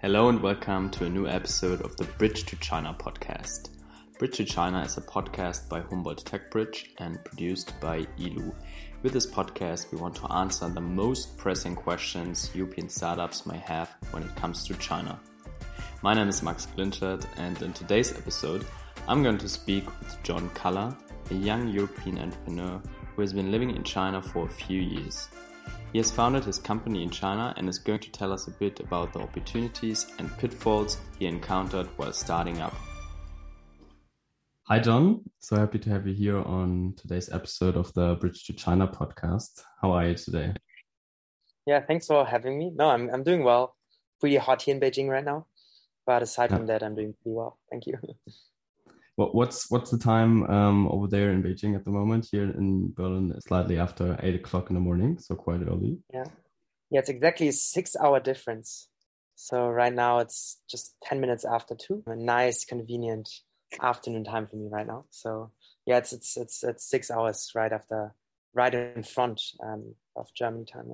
Hello and welcome to a new episode of the Bridge to China podcast. Bridge to China is a podcast by Humboldt Tech Bridge and produced by Ilu. With this podcast, we want to answer the most pressing questions European startups may have when it comes to China. My name is Max Glinchert, and in today's episode, I'm going to speak with John Culler, a young European entrepreneur who has been living in China for a few years. He has founded his company in China and is going to tell us a bit about the opportunities and pitfalls he encountered while starting up. Hi, John. So happy to have you here on today's episode of the Bridge to China podcast. How are you today? Yeah, thanks for having me. No, I'm doing well. Pretty hot here in Beijing right now, but aside from that, I'm doing pretty well. Thank you. What's the time over there in Beijing at the moment? Here in Berlin, slightly after 8 o'clock in the morning, so quite early. Yeah, it's exactly a 6-hour difference. So right now it's just 10 minutes after 2. A nice, convenient afternoon time for me right now. So yeah, it's 6 hours right in front of Germany time.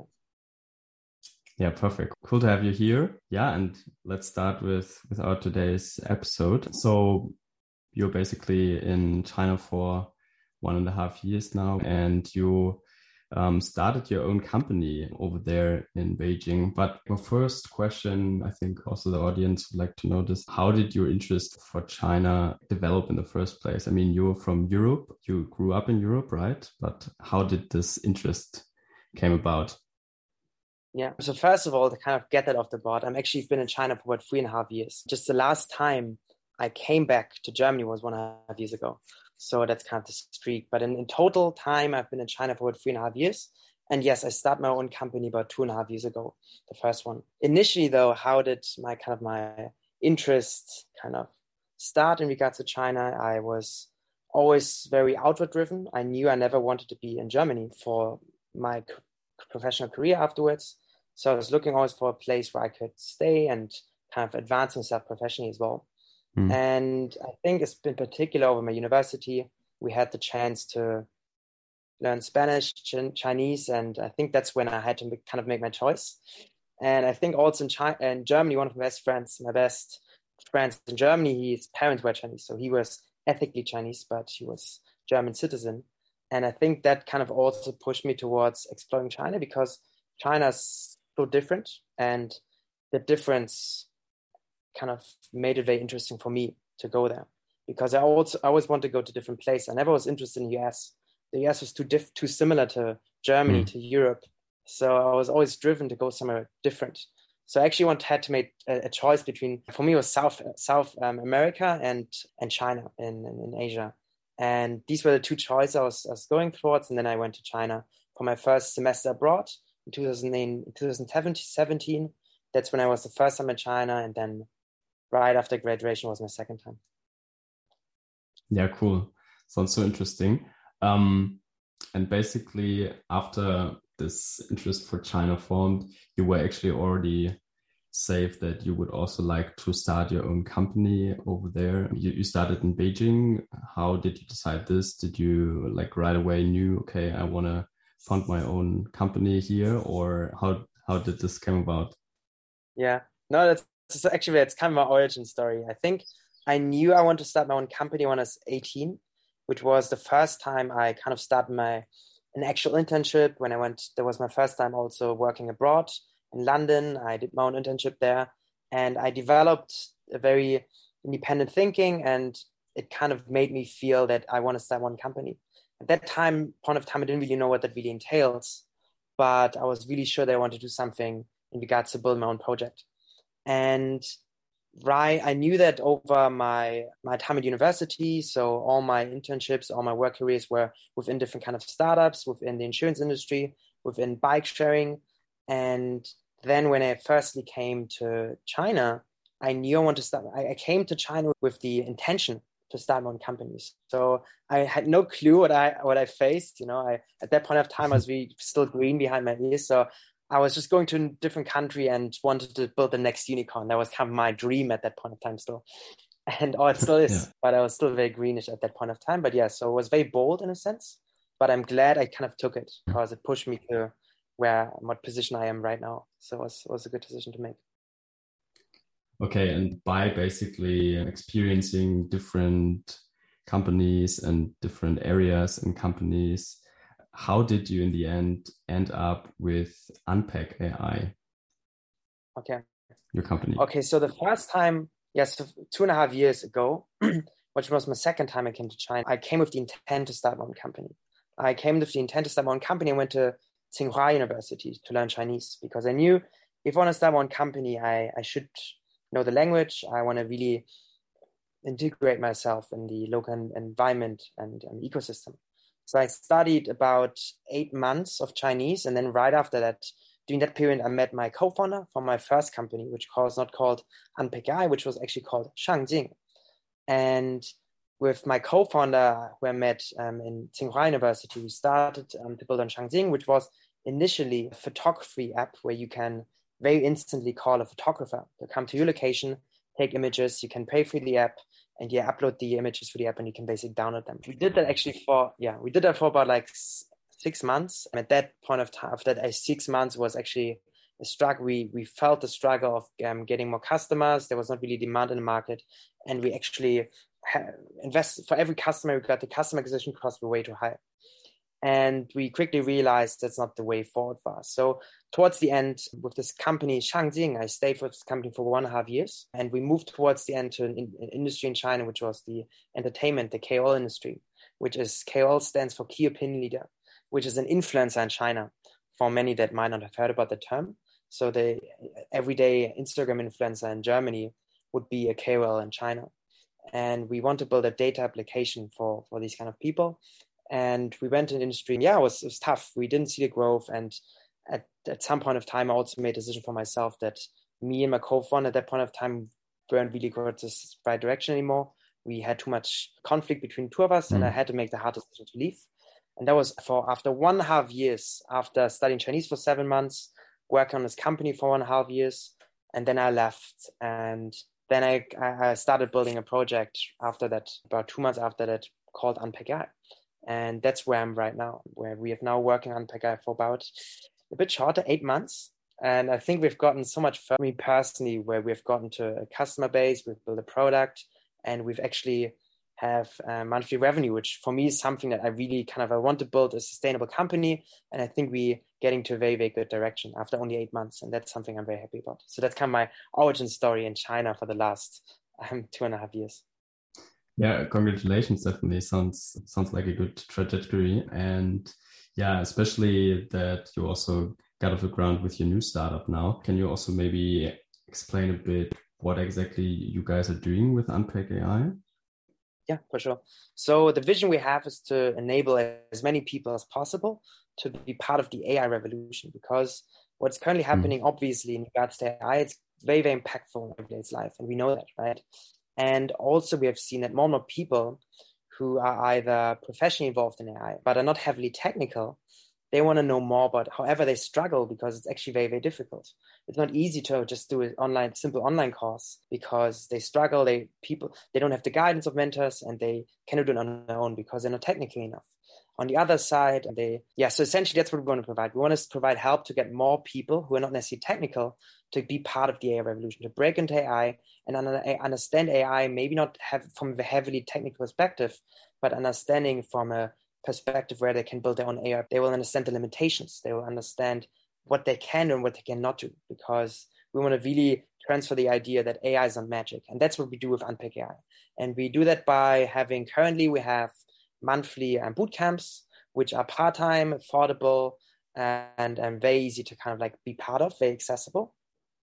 Yeah, perfect. Cool to have you here. Yeah, and let's start with our today's episode. So you're basically in China for 1.5 years now, and you started your own company over there in Beijing. But my first question, I think also the audience would like to know this: how did your interest for China develop in the first place? I mean, you're from Europe, you grew up in Europe, right? But how did this interest came about? Yeah. So first of all, to kind of get that off the board, I'm actually been in China for about 3.5 years. Just the last time I came back to Germany was 1.5 years ago. So that's kind of the streak. But in total time, I've been in China for about 3.5 years. And yes, I started my own company about 2.5 years ago, the first one. Initially, though, how did my interest kind of start in regards to China? I was always very outward driven. I knew I never wanted to be in Germany for my professional career afterwards. So I was looking always for a place where I could stay and kind of advance myself professionally as well. And I think it's been particular over my university. We had the chance to learn Spanish, Chinese, and I think that's when I had to kind of make my choice. And I think also in Germany, one of my best friends in Germany, his parents were Chinese. So he was ethnically Chinese, but he was German citizen. And I think that kind of also pushed me towards exploring China because China's so different, and the difference kind of made it very interesting for me to go there because I always want to go to different places. I never was interested in the US. The US was too similar to Germany, to Europe. So I was always driven to go somewhere different. So I actually had to make a choice between, for me, it was South America and China in Asia. And these were the two choices I was going towards. And then I went to China for my first semester abroad in 2017. That's when I was the first time in China. And then right after graduation was my second time. Yeah, cool. Sounds so interesting. And basically, after this interest for China formed, you were actually already safe that you would also like to start your own company over there. You started in Beijing. How did you decide this? Did you like right away knew, okay, I want to found my own company here, or how did this come about? Yeah, no, that's kind of my origin story. I think I knew I wanted to start my own company when I was 18, which was the first time I kind of started an actual internship. That was my first time also working abroad in London. I did my own internship there, and I developed a very independent thinking, and it kind of made me feel that I want to start one company. At that point of time, I didn't really know what that really entails, but I was really sure that I wanted to do something in regards to build my own project. And I knew that over my time at university. So all my internships, all my work careers were within different kind of startups, within the insurance industry, within bike sharing. And then when I firstly came to China, I knew I wanted to start. I came to China with the intention to start my own companies. So I had no clue what I faced. At that point of time, I was really still green behind my ears. So I was just going to a different country and wanted to build the next unicorn. That was kind of my dream at that point of time still. And it still is, but I was still very greenish at that point of time. But yeah, so it was very bold in a sense, but I'm glad I kind of took it because it pushed me to what position I am right now. So it was a good decision to make. Okay, and by basically experiencing different companies and different areas and companies, how did you in the end up with Unpack AI, Okay. your company? Okay, so the first time, yes, 2.5 years ago, which was my second time I came to China, I came with the intent to start my own company. I came with the intent to start my own company and went to Tsinghua University to learn Chinese because I knew if I want to start my own company, I should know the language. I want to really integrate myself in the local environment and ecosystem. So I studied about 8 months of Chinese, and then right after that, during that period, I met my co-founder from my first company, which was not called Unpack AI, which was actually called Shangjing. And with my co-founder, who I met in Tsinghua University, we started to build on Shangjing, which was initially a photography app where you can very instantly call a photographer to come to your location, take images. You can pay for the app, and upload the images for the app, and you can basically download them. We did that actually we did that for about like 6 months. And at that point of time, after that 6 months was actually a struggle. We felt the struggle of getting more customers. There was not really demand in the market, and we actually invested for every customer. We got the customer acquisition costs were way too high. And we quickly realized that's not the way forward for us. So towards the end with this company, Shangjing, I stayed with this company for 1.5 years. And we moved towards the end to an industry in China, which was the entertainment, the KOL industry, which is KOL stands for Key Opinion Leader, which is an influencer in China for many that might not have heard about the term. So the everyday Instagram influencer in Germany would be a KOL in China. And we want to build a data application for these kind of people. And we went in the industry. Yeah, it was tough. We didn't see the growth. And at some point of time, I also made a decision for myself that me and my co-founder at that point of time weren't really going to this right direction anymore. We had too much conflict between the two of us, and I had to make the hard decision to leave. And that was after 1.5 years, after studying Chinese for 7 months, working on this company for 1.5 years, and then I left. And then I started building a project after that, about 2 months after that, called Unpack AI. And that's where I'm right now, where we have now working on Unpack AI for about a bit shorter, 8 months. And I think we've gotten so much for me personally, where we've gotten to a customer base, we've built a product, and we've actually have monthly revenue, which for me is something that I really I want to build a sustainable company. And I think we're getting to a very, very good direction after only 8 months. And that's something I'm very happy about. So that's kind of my origin story in China for the last 2.5 years. Yeah, congratulations. Definitely sounds like a good trajectory. And yeah, especially that you also got off the ground with your new startup now. Can you also maybe explain a bit what exactly you guys are doing with Unpack AI? Yeah, for sure. So the vision we have is to enable as many people as possible to be part of the AI revolution, because what's currently happening, obviously, in regards to AI, it's very, very impactful in everyday's life. And we know that, right? And also we have seen that more and more people who are either professionally involved in AI, but are not heavily technical, they want to know more about, however they struggle, because it's actually very, very difficult. It's not easy to just do an simple online course, because they struggle. They don't have the guidance of mentors, and they cannot do it on their own because they're not technical enough. On the other side, so essentially that's what we want to provide. We want to provide help to get more people who are not necessarily technical to be part of the AI revolution, to break into AI and understand AI, maybe not from a heavily technical perspective, but understanding from a perspective where they can build their own AI. They will understand the limitations. They will understand what they can do and what they cannot do, because we want to really transfer the idea that AI is not magic. And that's what we do with Unpack AI. And we do that by currently we have monthly boot camps, which are part-time, affordable, and very easy to be part of, very accessible.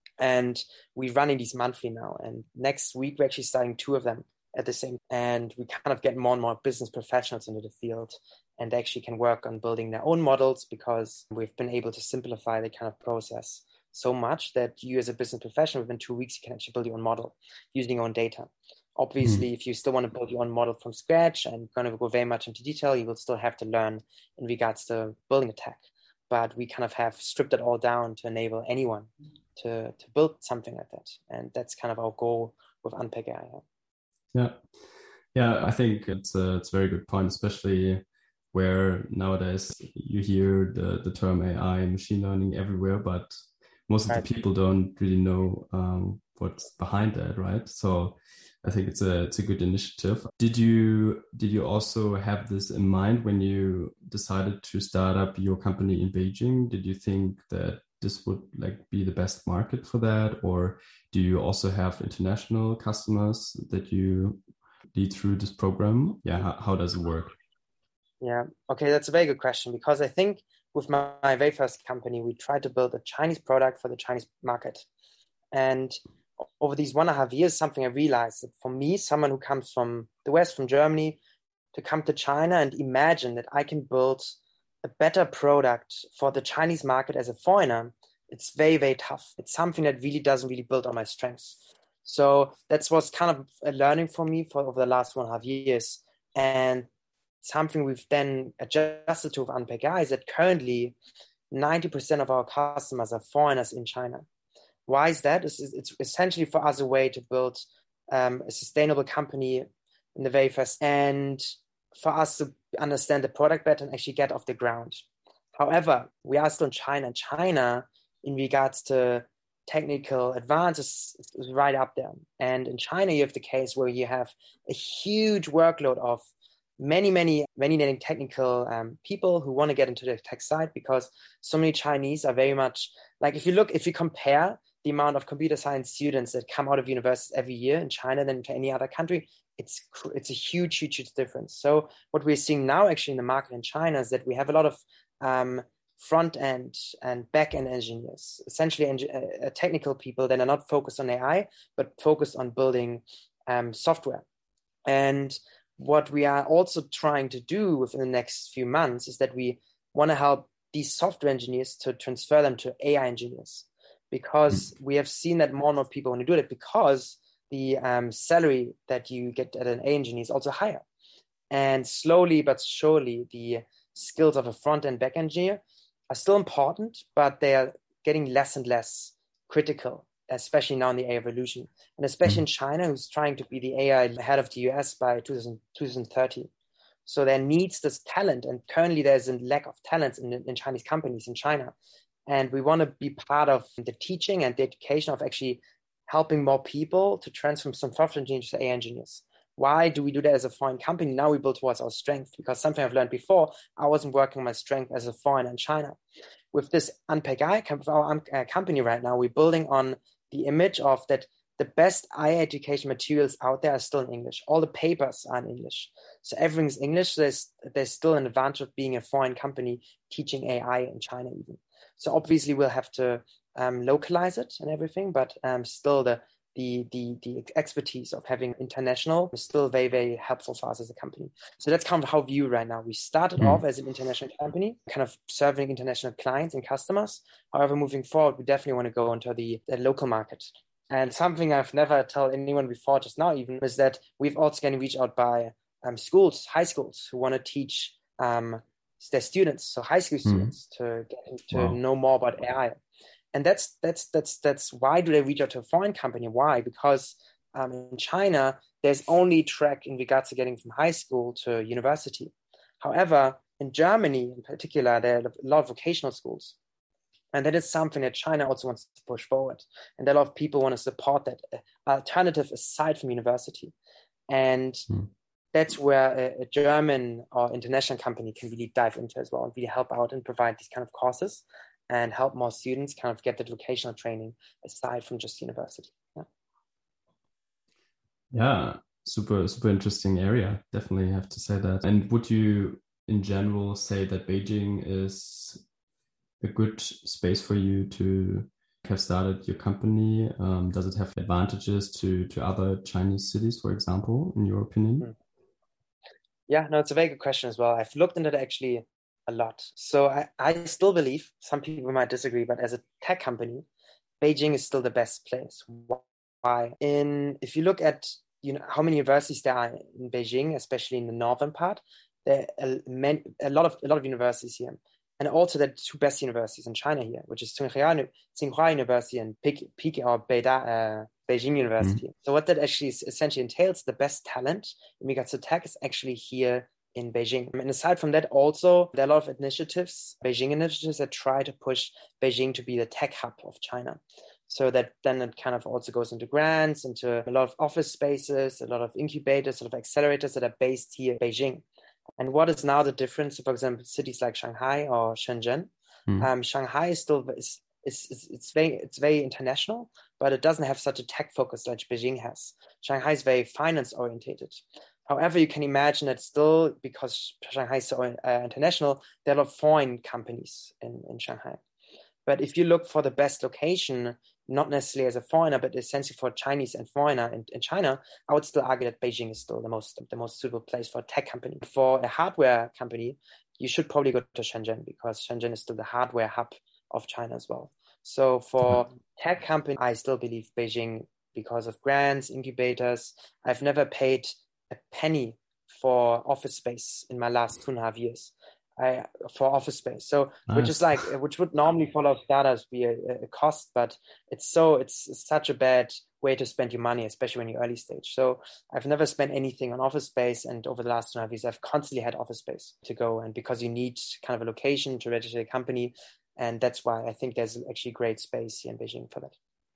And we're running these monthly now. And next week, we're actually starting 2 of them at the same. And we get more and more business professionals into the field, and they actually can work on building their own models, because we've been able to simplify the process so much that you as a business professional, within 2 weeks, you can actually build your own model using your own data. Obviously, if you still want to build your own model from scratch and going to go very much into detail, you will still have to learn in regards to building a tech. But we have stripped it all down to enable anyone to build something like that. And that's our goal with Unpack AI. Yeah, I think it's a very good point, especially where nowadays you hear the term AI and machine learning everywhere, but most of the people don't really know what's behind that, right? So I think it's a good initiative. Did you also have this in mind when you decided to start up your company in Beijing? Did you think that this would like be the best market for that, or do you also have international customers that you lead through this program? Yeah, how does it work? Yeah, okay, that's a very good question, because I think with my very first company, we tried to build a Chinese product for the Chinese market. And over these 1.5 years, something I realized that for me, someone who comes from the West, from Germany, to come to China and imagine that I can build a better product for the Chinese market as a foreigner, it's very, very tough. It's something that really doesn't really build on my strengths. So that was kind of a learning for me for over the last 1.5 years. And something we've then adjusted to with Unpack AI is that currently 90% of our customers are foreigners in China. Why is that? It's essentially for us a way to build a sustainable company in the very first, and for us to understand the product better and actually get off the ground. However, we are still in China. China, in regards to technical advances, is right up there. And in China, you have the case where you have a huge workload of many technical people who want to get into the tech side, because so many Chinese are very much like, if you compare the amount of computer science students that come out of universities every year in China than to any other country, it's a huge difference. So what we're seeing now actually in the market in China is that we have a lot of front end and back end engineers, essentially technical people that are not focused on AI, but focused on building software. And what we are also trying to do within the next few months is that we want to help these software engineers to transfer them to AI engineers, because we have seen that more and more people want to do that, because the salary that you get at an AI engineer is also higher. And slowly but surely, the skills of a front and back engineer are still important, but they are getting less and less critical, especially now in the AI revolution. And especially in China, who's trying to be the AI ahead of the US by 2030. So there needs this talent. And currently there's a lack of talent in Chinese companies in China. And we want to be part of the teaching and the education of actually helping more people to transform some software engineers to AI engineers. Why do we do that as a foreign company? Now we build towards our strength, because something I've learned before, I wasn't working on my strength as a foreigner in China. With this Unpack AI, our company right now, we're building on the image of that the best AI education materials out there are still in English. All the papers are in English. So everything's English. There's still an advantage of being a foreign company teaching AI in China even. So obviously we'll have to localize it and everything, but still the expertise of having international is still very, very helpful for us as a company. So that's kind of how we view right now. We started off as an international company, kind of serving international clients and customers. However, moving forward, we definitely want to go into the local market. And something I've never told anyone before just now even is that we've also getting reached out by schools, high schools, who want to teach their students, so high school students, to get to know more about AI. And that's why do they reach out to a foreign company? Why? Because in China, there's only track in regards to getting from high school to university. However, in Germany in particular, there are a lot of vocational schools. And that is something that China also wants to push forward. And a lot of people want to support that alternative aside from university. And that's where a German or international company can really dive into as well and really help out and provide these kind of courses and help more students kind of get the vocational training aside from just university. Yeah, super interesting area. Definitely have to say that. And would you, in general, say that Beijing is a good space for you to have started your company? Does it have advantages to other Chinese cities, for example, in your opinion? Yeah, no, it's a very good question as well. I've looked into it actually a lot. So I still believe, some people might disagree, but as a tech company, Beijing is still the best place. Why? If you look at how many universities there are in Beijing, especially in the northern part, there are a lot of universities here. And also the two best universities in China here, which is Tsinghua University and Beijing University. So what that actually essentially entails, the best talent in regards to tech is actually here in Beijing. And aside from that, also, there are a lot of initiatives, Beijing initiatives, that try to push Beijing to be the tech hub of China. So that then it kind of also goes into grants, into a lot of office spaces, a lot of incubators, sort of accelerators that are based here in Beijing. And what is now the difference? For example, cities like Shanghai or Shenzhen. Shanghai is still it's very international, but it doesn't have such a tech focus like Beijing has. Shanghai is very finance orientated. However, you can imagine that still, because Shanghai is so international, there are a lot of foreign companies in Shanghai. But if you look for the best location, not necessarily as a foreigner, but essentially for Chinese and foreigner in China, I would still argue that Beijing is still the most suitable place for a tech company. For a hardware company, you should probably go to Shenzhen, because Shenzhen is still the hardware hub of China as well. So for tech company, I still believe Beijing because of grants, incubators. I've never paid a penny for office space in my last 2.5 years. For office space. So Nice. which would normally follow startups be a cost, but it's such a bad way to spend your money, especially when you're early stage. So I've never spent anything on office space, and over the last 2.5 years, I've constantly had office space to go, and because you need kind of a location to register a company, and that's why I think there's actually great space here in Beijing for that.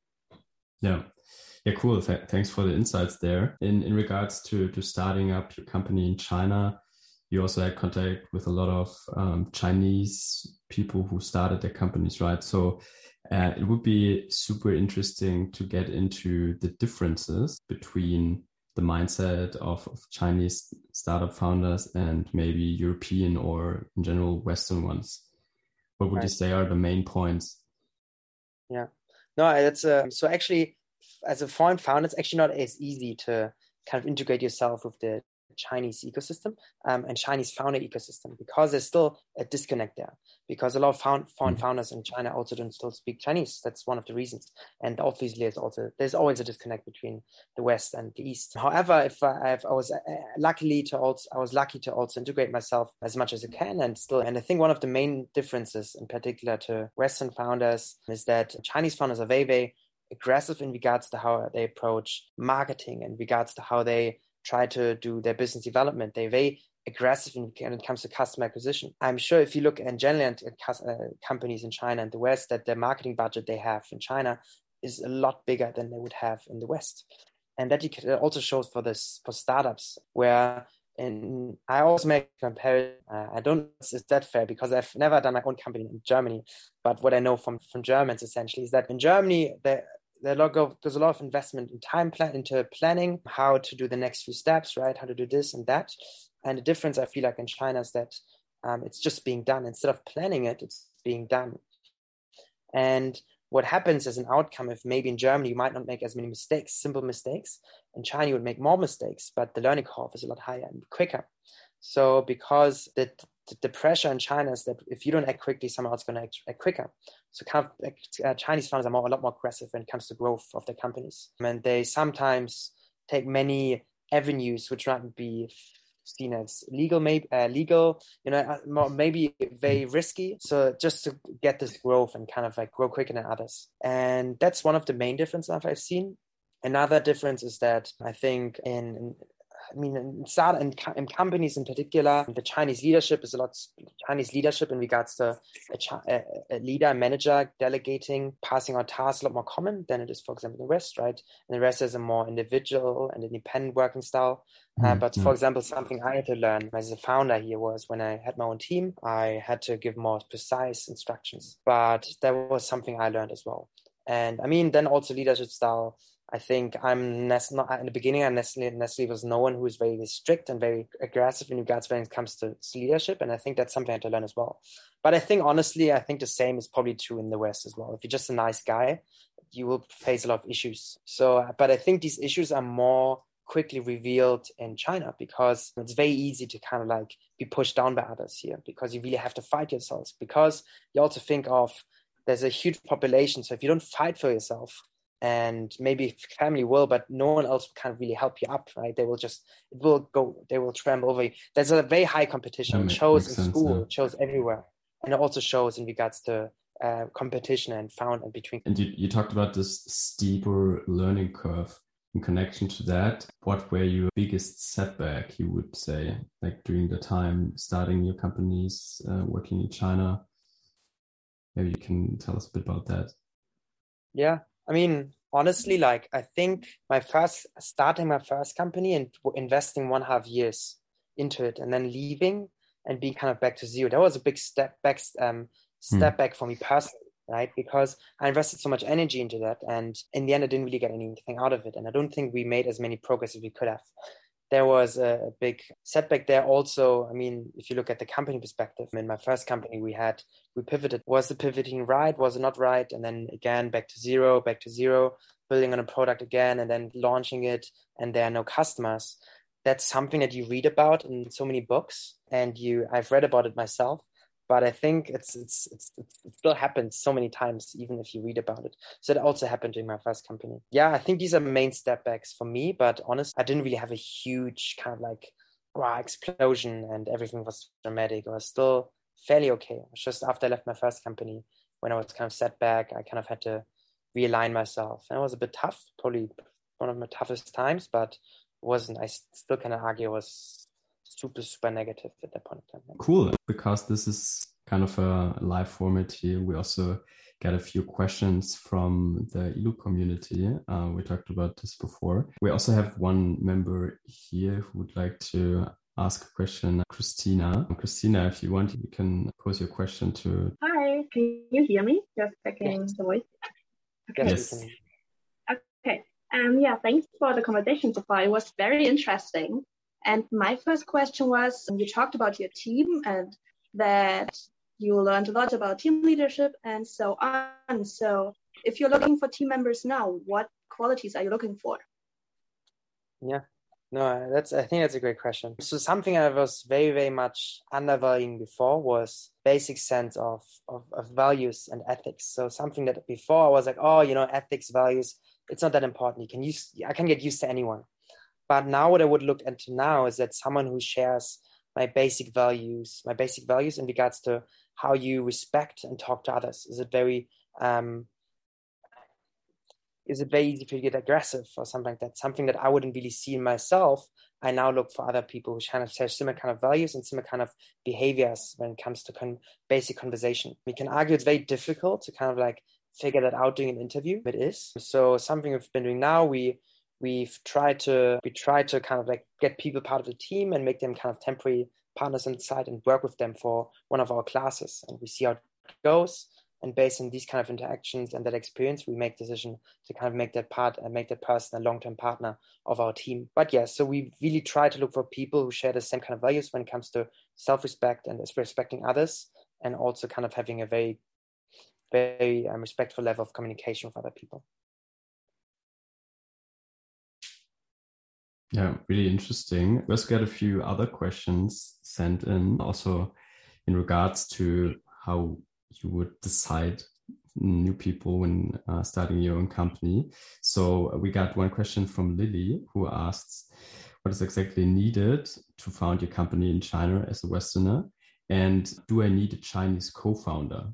Yeah. Yeah, cool. Thanks for the insights there. In regards to starting up your company in China, you also had contact with a lot of Chinese people who started their companies, right? So it would be super interesting to get into the differences between the mindset of Chinese startup founders and maybe European or in general Western ones. What would you say are the main points? Yeah, no, that's so actually, as a foreign founder, it's actually not as easy to kind of integrate yourself with the Chinese ecosystem and Chinese founder ecosystem, because there's still a disconnect there, because a lot of foreign founders in China also don't still speak Chinese. That's one of the reasons. And obviously there's always a disconnect between the West and the East. However, I was lucky to also integrate myself as much as I can, and I think one of the main differences in particular to Western founders is that Chinese founders are very, very aggressive in regards to how they approach marketing, in regards to how they try to do their business development. They're very aggressive when it comes to customer acquisition. I'm sure if you look in general at companies in China and the West, that the marketing budget they have in China is a lot bigger than they would have in the West. And that also shows for startups, where I always make a comparison. I don't know if it's that fair, because I've never done my own company in Germany. But what I know from Germans essentially is that in Germany, there's a lot of investment in into planning, how to do the next few steps, right? How to do this and that. And the difference I feel like in China is that it's just being done. Instead of planning it, it's being done. And what happens as an outcome, if maybe in Germany you might not make as many mistakes, simple mistakes, in China you would make more mistakes, but the learning curve is a lot higher and quicker. So because the pressure in China is that if you don't act quickly, someone else is going to act quicker. So kind of Chinese founders are a lot more aggressive when it comes to growth of their companies. And they sometimes take many avenues which might be seen as legal, maybe very risky. So just to get this growth and kind of like grow quicker than others. And that's one of the main differences I've seen. Another difference is that I think in companies in particular, the Chinese leadership is Chinese leadership in regards to a leader, manager, delegating, passing on tasks a lot more common than it is, for example, in the West, right? And the West is a more individual and independent working style. But for example, something I had to learn as a founder here was when I had my own team, I had to give more precise instructions. But that was something I learned as well. And I mean, then also leadership style. I think in the beginning, I necessarily was no one who was very strict and very aggressive in regards when it comes to leadership. And I think that's something I had to learn as well. But I think, honestly, the same is probably true in the West as well. If you're just a nice guy, you will face a lot of issues. So, but I think these issues are more quickly revealed in China, because it's very easy to kind of like be pushed down by others here, because you really have to fight yourselves, because you also think of there's a huge population. So if you don't fight for yourself, and maybe family will, but no one else can really help you up, right? They will trample over you. There's a very high competition. It shows in school, it shows everywhere. And it also shows in regards to competition and found in between. And you talked about this steeper learning curve. In connection to that, what were your biggest setback, you would say, like during the time starting your companies, working in China? Maybe you can tell us a bit about that. Yeah. I mean, honestly, like I think starting my first company and investing 1.5 years into it and then leaving and being kind of back to zero, that was a big step back for me personally, right? Because I invested so much energy into that, and in the end, I didn't really get anything out of it, and I don't think we made as many progress as we could have. There was a big setback there also. I mean, if you look at the company perspective, in my first company we pivoted. Was the pivoting right? Was it not right? And then again, back to zero, building on a product again, and then launching it, and there are no customers. That's something that you read about in so many books, and I've read about it myself. But I think it still happens so many times, even if you read about it. So that also happened during my first company. Yeah, I think these are main step backs for me. But honestly, I didn't really have a huge kind of like wow, explosion and everything was dramatic. I was still fairly okay. It was just after I left my first company, when I was kind of set back, I kind of had to realign myself. And it was a bit tough, probably one of my toughest times, but wasn't. I still kind of argue it was super negative at that point in time. Cool, because this is kind of a live format here. We also get a few questions from the Ilu community. We talked about this before. We also have one member here who would like to ask a question, Christina. Christina, if you want, you can pose your question to... Hi, can you hear me? Just checking the voice. Okay. Yes. Okay. Yeah, thanks for the conversation so far. It was very interesting. And my first question was, you talked about your team and that you learned a lot about team leadership and so on. So if you're looking for team members now, what qualities are you looking for? Yeah, no, I think that's a great question. So something I was very much undervaluing before was basic sense of values and ethics. So something that before I was like, oh, ethics, values, it's not that important. I can get used to anyone. But now what I would look into now is that someone who shares my basic values in regards to how you respect and talk to others. Is it very easy for you to get aggressive or something like that? Something that I wouldn't really see in myself. I now look for other people who kind of share similar kind of values and similar kind of behaviors when it comes to basic conversation. We can argue it's very difficult to kind of like figure that out during an interview. It is. So something we've been doing now, we try to kind of like get people part of the team and make them kind of temporary partners on the side and work with them for one of our classes. And we see how it goes. And based on these kind of interactions and that experience, we make decision to kind of make that person a long-term partner of our team. But yeah, so we really try to look for people who share the same kind of values when it comes to self-respect and respecting others, and also kind of having a very, very respectful level of communication with other people. Yeah, really interesting. We also got a few other questions sent in, also in regards to how you would decide new people when starting your own company. So we got one question from Lily, who asks, what is exactly needed to found your company in China as a Westerner? And do I need a Chinese co-founder?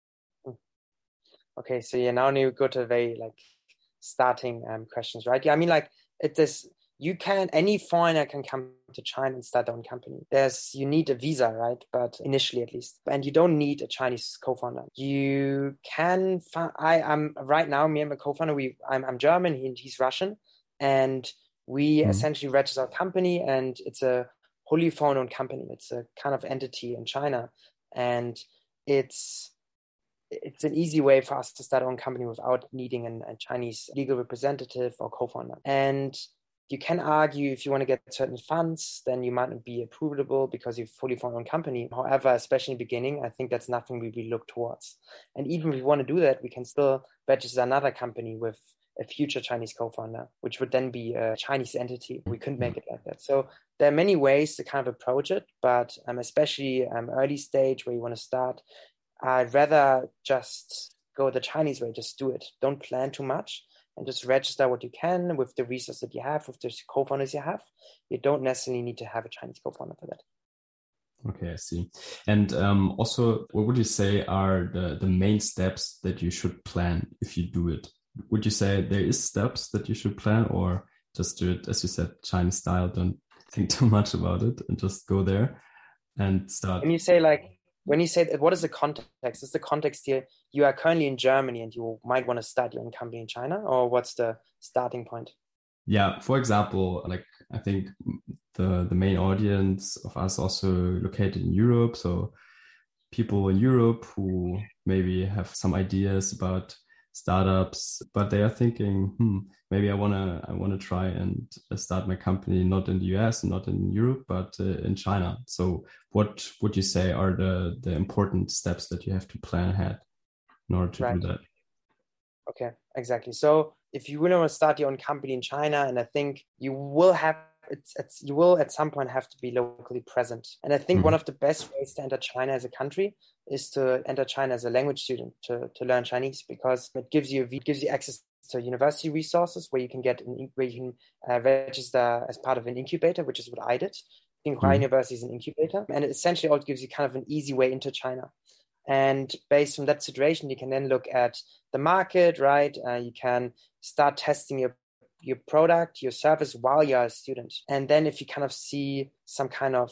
Okay, so yeah, now you go to very like starting questions, right? Yeah, I mean, like any foreigner can come to China and start their own company. You need a visa, right? But initially at least. And you don't need a Chinese co-founder. You can, I'm right now, me and my co-founder, I'm German, he's Russian. And we essentially register our company, and it's a wholly foreign-owned company. It's a kind of entity in China. And it's an easy way for us to start our own company without needing a Chinese legal representative or co-founder. And you can argue if you want to get certain funds, then you might not be approvable because you're fully foreign company. However, especially in the beginning, I think that's nothing we look towards. And even if we want to do that, we can still register another company with a future Chinese co-founder, which would then be a Chinese entity. We couldn't make it like that. So there are many ways to kind of approach it, but especially early stage where you want to start, I'd rather just go the Chinese way, just do it. Don't plan too much. And just register what you can with the resources that you have, with the co-founders you have. You don't necessarily need to have a Chinese co-founder for that. Okay, I see. And also, what would you say are the main steps that you should plan if you do it? Would you say there is steps that you should plan, or just do it, as you said, Chinese style, don't think too much about it and just go there and start? When you say like when you say that, what is the context? Is the context here, you are currently in Germany and you might want to start your own company in China, or what's the starting point? Yeah, for example, like I think the main audience of us also located in Europe. So people in Europe who maybe have some ideas about startups, but they are thinking, maybe I wanna try and start my company not in the US, not in Europe, but in China. So what would you say are the important steps that you have to plan ahead in order to do that? Okay, exactly. So if you really want to start your own company in China, and I think you will have you will at some point have to be locally present. And I think one of the best ways to enter China as a country is to enter China as a language student to learn Chinese, because it gives you access to university resources where you can register as part of an incubator, which is what I did. Tsinghua University is an incubator, and it essentially all gives you kind of an easy way into China. And based on that situation, you can then look at the market, right? You can start testing your product, your service while you're a student. And then if you kind of see some kind of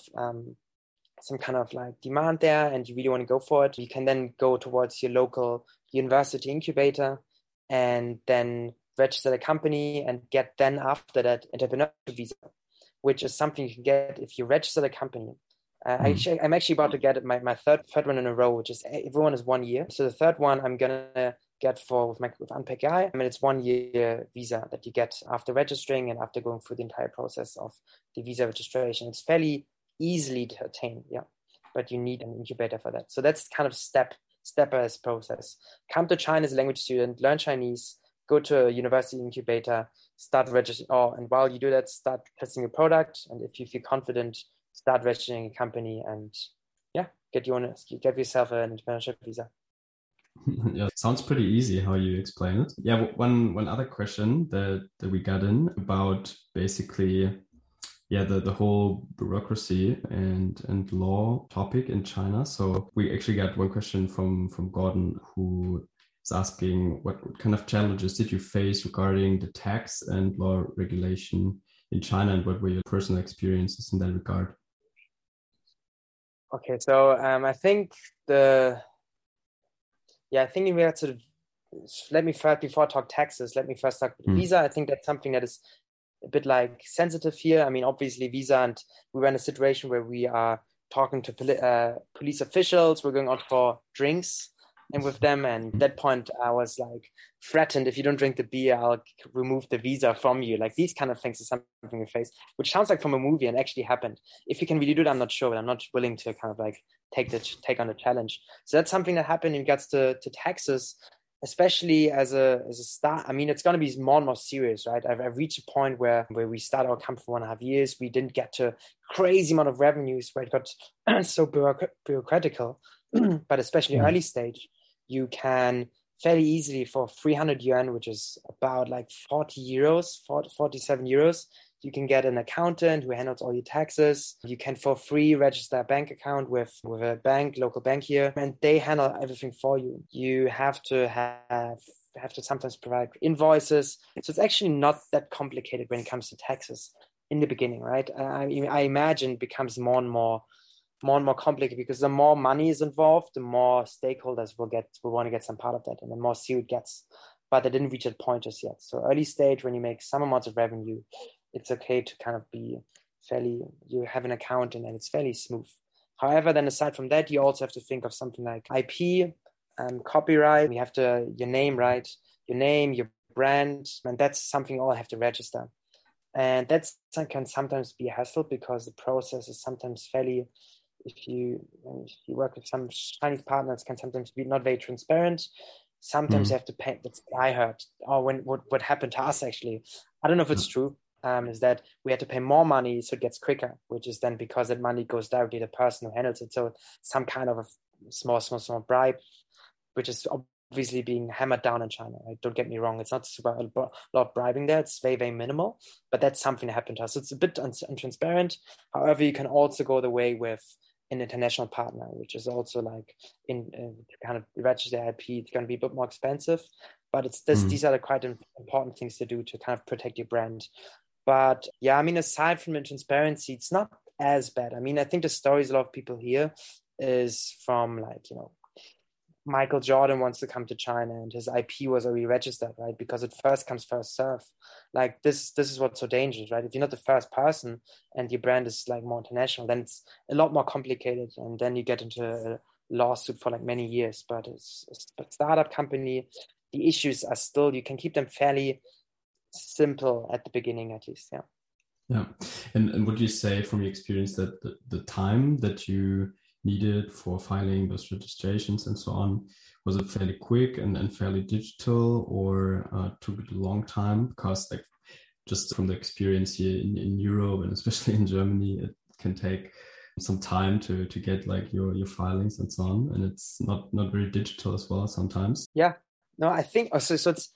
like demand there and you really want to go for it, you can then go towards your local university incubator and then register the company and get then after that entrepreneurship visa, which is something you can get if you register the company. I'm actually about to get my third one in a row, which is everyone is 1 year. So the third one I'm gonna get with Unpack AI. I mean, it's 1 year visa that you get after registering and after going through the entire process of the visa registration. It's fairly easily to attain, but you need an incubator for that. So that's kind of step-by-step process. Come to China as a language student, learn Chinese, go to a university incubator, start registering, and while you do that, start testing your product. And if you feel confident, start registering a company and get yourself an entrepreneurship visa. Yeah, sounds pretty easy how you explain it. Yeah, one other question that we got in about basically, the whole bureaucracy and law topic in China. So we actually got one question from Gordon, who is asking what kind of challenges did you face regarding the tax and law regulation in China, and what were your personal experiences in that regard? Okay, so I think I think we have to let me first, before I talk taxes, let me first talk visa. I think that's something that is a bit like sensitive here. I mean, obviously visa, and we were in a situation where we are talking to police officials. We're going out for drinks and with them. And at that point I was like threatened, if you don't drink the beer, I'll remove the visa from you. Like these kind of things is something we face, which sounds like from a movie and actually happened. If you can really do it, I'm not sure, but I'm not willing to kind of like take on the challenge. So that's something that happened in regards to taxes, especially as a start. I mean, it's going to be more and more serious, right? I've reached a point where we started our company for 1.5 years. We didn't get to crazy amount of revenues where it got so bureaucratical. But especially early stage, you can fairly easily for 300 yuan, which is about like 47 euros, you can get an accountant who handles all your taxes. You can for free register a bank account with a local bank here, and they handle everything for you. You have to sometimes provide invoices. So it's actually not that complicated when it comes to taxes in the beginning, right? I imagine it becomes more and more complicated because the more money is involved, the more stakeholders will want to get some part of that, and the more serious it gets. But they didn't reach that point just yet. So early stage, when you make some amounts of revenue, it's okay to kind of be you have an accountant and it's fairly smooth. However, then aside from that, you also have to think of something like IP and copyright. You have your name, right? Your name, your brand, and that's something you all have to register. And that can sometimes be a hassle because the process is sometimes fairly, if you work with some Chinese partners, can sometimes be not very transparent. Sometimes you have to pay. That's what I heard. What happened to us actually? I don't know if it's true. Is that we had to pay more money so it gets quicker, which is then because that money goes directly to the person who handles it. So some kind of a small bribe, which is obviously being hammered down in China. Right? Don't get me wrong. It's not super a lot of bribing there. It's very, very minimal, but that's something that happened to us. So it's a bit untransparent. However, you can also go the way with an international partner, which is also like to kind of register IP. It's going to be a bit more expensive, but these are the quite important things to do to kind of protect your brand. But yeah, I mean, aside from the transparency, it's not as bad. I mean, I think the stories a lot of people hear is from like, Michael Jordan wants to come to China and his IP was already registered, right? Because it first comes, first serve. Like this is what's so dangerous, right? If you're not the first person and your brand is like more international, then it's a lot more complicated. And then you get into a lawsuit for like many years. But it's a startup company. The issues are still, you can keep them fairly simple at the beginning, at least. Yeah. Yeah. And would you say from your experience that the time that you needed for filing those registrations and so on, was it fairly quick and fairly digital, or took it a long time? Because like just from the experience here in Europe and especially in Germany, it can take some time to get like your filings and so on, and it's not very digital as well sometimes. Yeah, no, I think so it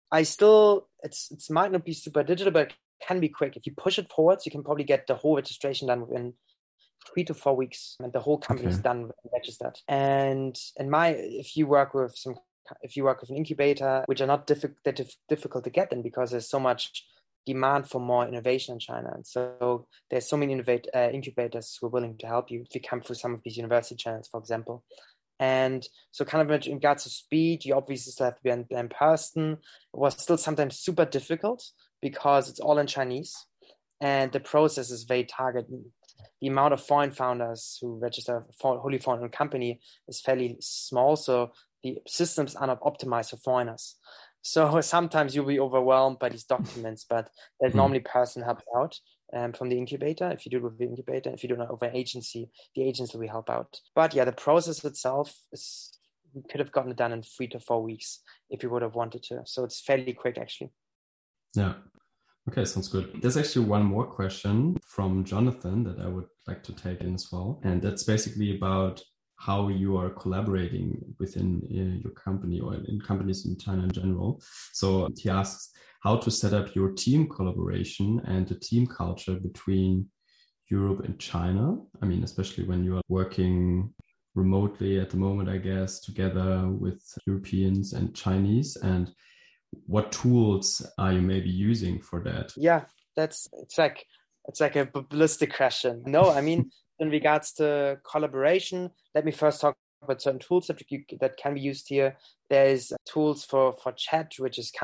might not be super digital, but it can be quick. If you push it forwards, you can probably get the whole registration done within 3 to 4 weeks, and the whole company is done and registered. And if you work with an incubator, which are not difficult to get then, because there's so much demand for more innovation in China, and so there's so many incubators who are willing to help you if you come through some of these university channels, for example. And so kind of in regards to speed, you obviously still have to be in person. It was still sometimes super difficult because it's all in Chinese and the process is very targeted. The amount of foreign founders who register for wholly foreign company is fairly small, so the systems are not optimized for foreigners. So sometimes you'll be overwhelmed by these documents, but there's normally a person helps out from the incubator. If you do it with the incubator, if you do it over an agency, the agency will help out. But yeah, the process itself we could have gotten it done in 3 to 4 weeks if you would have wanted to. So it's fairly quick, actually. Yeah. Okay, sounds good. There's actually one more question from Jonathan that I would like to take in as well. And that's basically about how you are collaborating within your company or in companies in China in general. So he asks how to set up your team collaboration and the team culture between Europe and China. I mean, especially when you are working remotely at the moment, I guess, together with Europeans and Chinese, and what tools are you maybe using for that? Yeah, it's like a ballistic question. No, I mean, in regards to collaboration, let me first talk about certain tools that can be used here. There's tools for chat, which is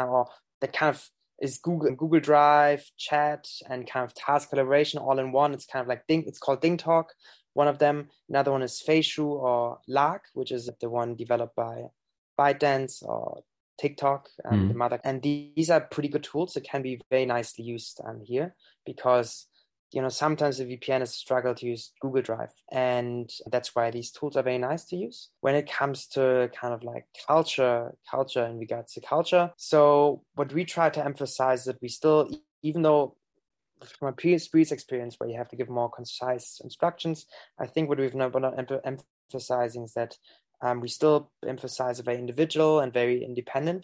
is Google Drive, chat, and kind of task collaboration all in one. It's kind of like it's called DingTalk, one of them. Another one is Feishu or Lark, which is the one developed by ByteDance or TikTok and the mother. And these are pretty good tools that can be very nicely used here, because sometimes the VPN is a struggle to use Google Drive, and that's why these tools are very nice to use. When it comes to kind of like culture in regards to culture, so what we try to emphasize is that we still, even though from a previous experience where you have to give more concise instructions, I think what we've not emphasizing is that we still emphasize a very individual and very independent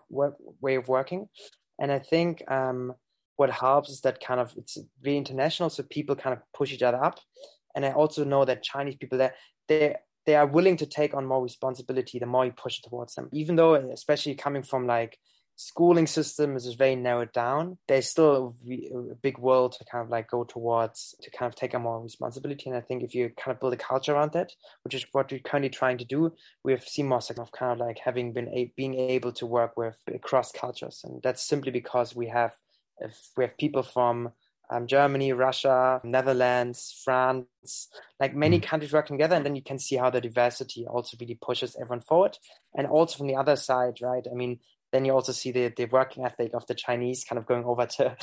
way of working. And I think what helps is that kind of it's very international, so people kind of push each other up. And I also know that Chinese people, they are willing to take on more responsibility the more you push it towards them. Even though, especially coming from like schooling systems is very narrowed down, there's still a big world to kind of like go towards to kind of take on more responsibility. And I think if you kind of build a culture around that, which is what we're currently trying to do, we've seen more of kind of like being able to work with across cultures. And that's simply because we have people from Germany, Russia, Netherlands, France, like many countries working together, and then you can see how the diversity also really pushes everyone forward. And also from the other side, right? I mean, then you also see the working ethic of the Chinese kind of going over to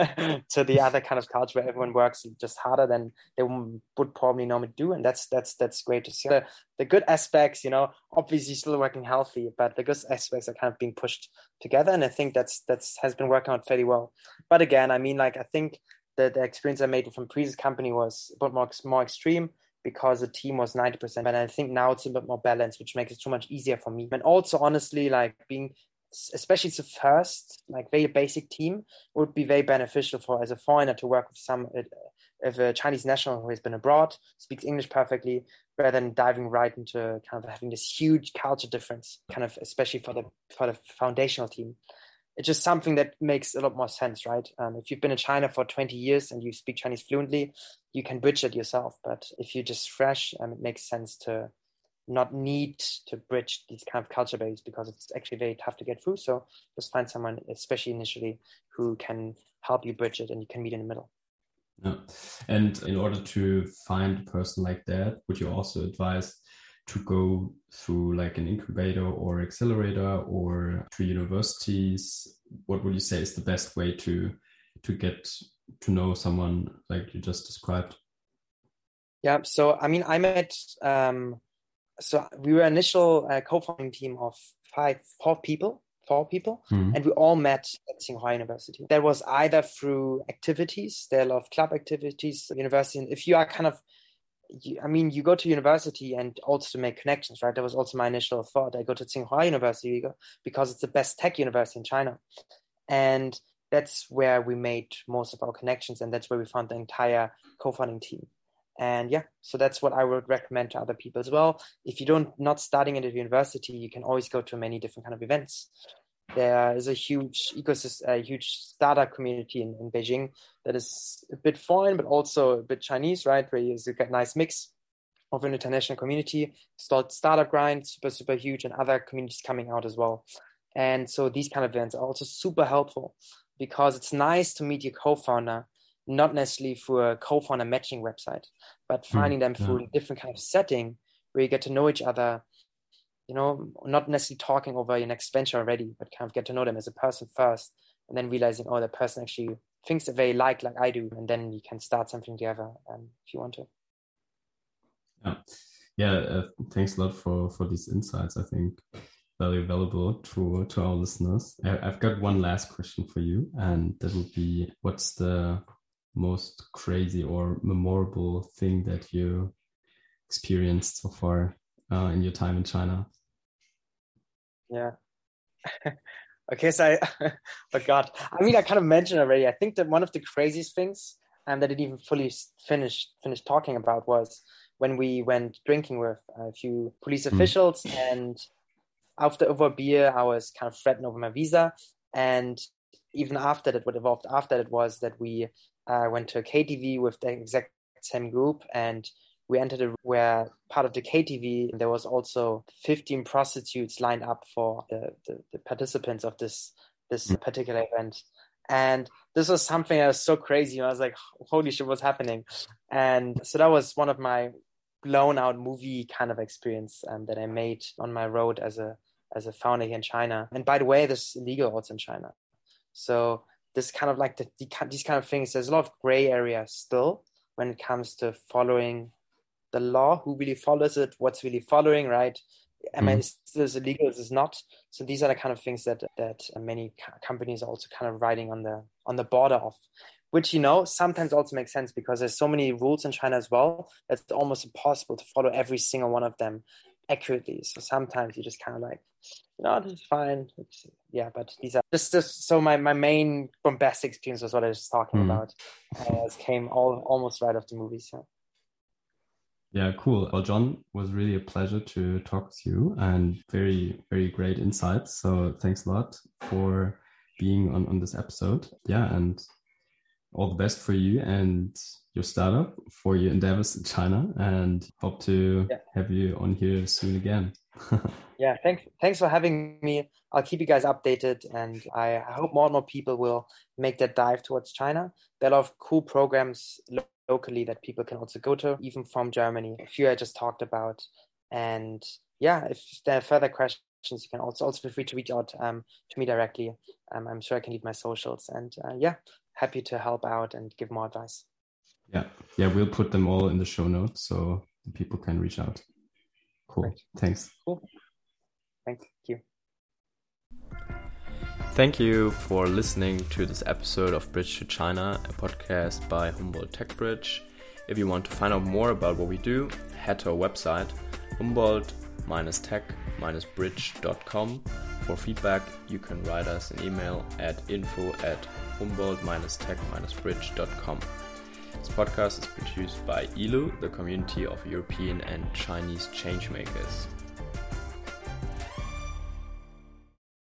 to the other kind of culture where everyone works just harder than they would probably normally do, and that's great to see. The good aspects, obviously still working healthy, but the good aspects are kind of being pushed together, and I think that's has been working out fairly well. But again, I mean, like I think the experience I made from previous company was a bit more extreme, because the team was 90%, and I think now it's a bit more balanced, which makes it so much easier for me. And also, honestly, like especially the first, like very basic team, would be very beneficial for as a foreigner to work with of a Chinese national who has been abroad, speaks English perfectly, rather than diving right into kind of having this huge culture difference, kind of especially for the foundational team. it's just something that makes a lot more sense, right? If you've been in China for 20 years and you speak Chinese fluently, you can bridge it yourself. But if you're just fresh, it makes sense to not need to bridge these kind of culture barriers, because it's actually very tough to get through. So just find someone, especially initially, who can help you bridge it, and you can meet in the middle. Yeah. And in order to find a person like that, would you also advise to go through like an incubator or accelerator or to universities? What would you say is the best way to get to know someone like you just described? Yeah, so I mean, I met, so we were initial co-founding team of four people, and we all met at Tsinghua University. That was either through activities, there are a lot of club activities at university. And if you are kind of, you go to university and also to make connections, right? That was also my initial thought. I go to Tsinghua University because it's the best tech university in China. And that's where we made most of our connections, and that's where we found the entire co-founding team. And yeah, so that's what I would recommend to other people as well. If you not studying at a university, you can always go to many different kind of events. There is a huge ecosystem, a huge startup community in Beijing that is a bit foreign, but also a bit Chinese, right? Where you get a nice mix of an international community. Startup Grind, super huge, and other communities coming out as well. And so these kind of events are also super helpful, because it's nice to meet your co-founder, not necessarily through a co-founder matching website, but finding them through a different kind of setting where you get to know each other, not necessarily talking over your next venture already, but kind of get to know them as a person first, and then realizing, oh, that person actually thinks that they like I do, and then you can start something together if you want to. Yeah. Thanks a lot for these insights. I think very valuable to our listeners. I've got one last question for you, and that would be, what's the most crazy or memorable thing that you experienced so far in your time in China? Yeah. Okay, so I forgot. I mean, I kind of mentioned already. I think that one of the craziest things that I didn't even fully finish talking about was when we went drinking with a few police officials, and over beer, I was kind of threatened over my visa. And even after that, what evolved after that was that we went to a KTV with the exact same group, and we entered where part of the KTV, there was also 15 prostitutes lined up for the participants of this particular event. And this was something that was so crazy. I was like, holy shit, what's happening? And so that was one of my blown out movie kind of experience that I made on my road as a founder here in China. And by the way, this is illegal also in China. So this kind of like these kind of things, there's a lot of gray areas still when it comes to following the law, who really follows it, what's really following, right? Is this illegal, is this not? So these are the kind of things that many companies are also kind of riding on the border of, which, sometimes also makes sense, because there's so many rules in China as well, that it's almost impossible to follow every single one of them accurately. So sometimes you just kind of like, this is fine. But these are just so my main bombastic experience was what I was talking about. It came almost right off the movies. Yeah. Yeah, cool. Well, John, it was really a pleasure to talk with you, and very, very great insights. So thanks a lot for being on this episode. Yeah, and all the best for you and your startup, for your endeavors in China, and hope to have you on here soon again. Yeah, thanks for having me. I'll keep you guys updated, and I hope more and more people will make that dive towards China. There are a lot of cool programs locally that people can also go to, even from Germany. A few I just talked about. And yeah, if there are further questions, you can also feel free to reach out to me directly. I'm sure I can leave my socials, and happy to help out and give more advice. Yeah, we'll put them all in the show notes so people can reach out. Cool. Great. Thanks. Cool. Thank you. Thank you for listening to this episode of Bridge to China, a podcast by Humboldt Tech Bridge. If you want to find out more about what we do, head to our website, humboldt-tech-bridge.com. For feedback, you can write us an email at info@humboldt-tech-bridge.com. This podcast is produced by ILU, the community of European and Chinese changemakers.